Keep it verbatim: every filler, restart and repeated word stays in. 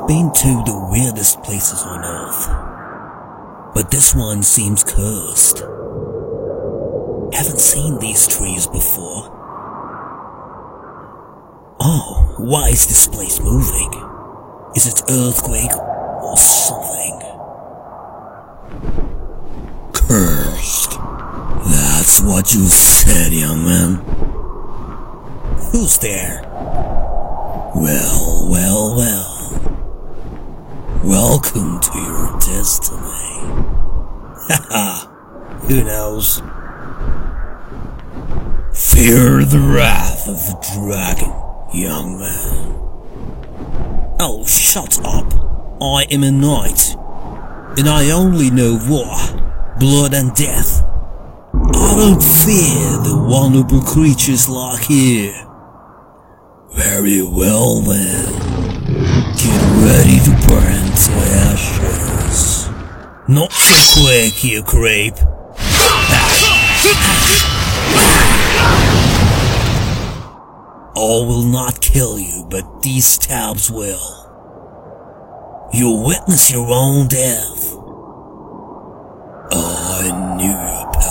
been to the weirdest places on Earth, but this one seems cursed. Haven't seen these trees before. Oh, why is this place moving? Is it earthquake or something? Cursed. That's what you said, young man. Who's there? Well, well, well. Welcome to your destiny. Haha, who knows? Fear the wrath of the dragon, young man. Oh, shut up. I am a knight, and I only know war, blood and death. I don't fear the wonderful creatures like you. Very well then. Get ready to burn to ashes. Not so quick, you creep. All will not kill you, but these stabs will. You'll witness your own death. Oh, I knew your power.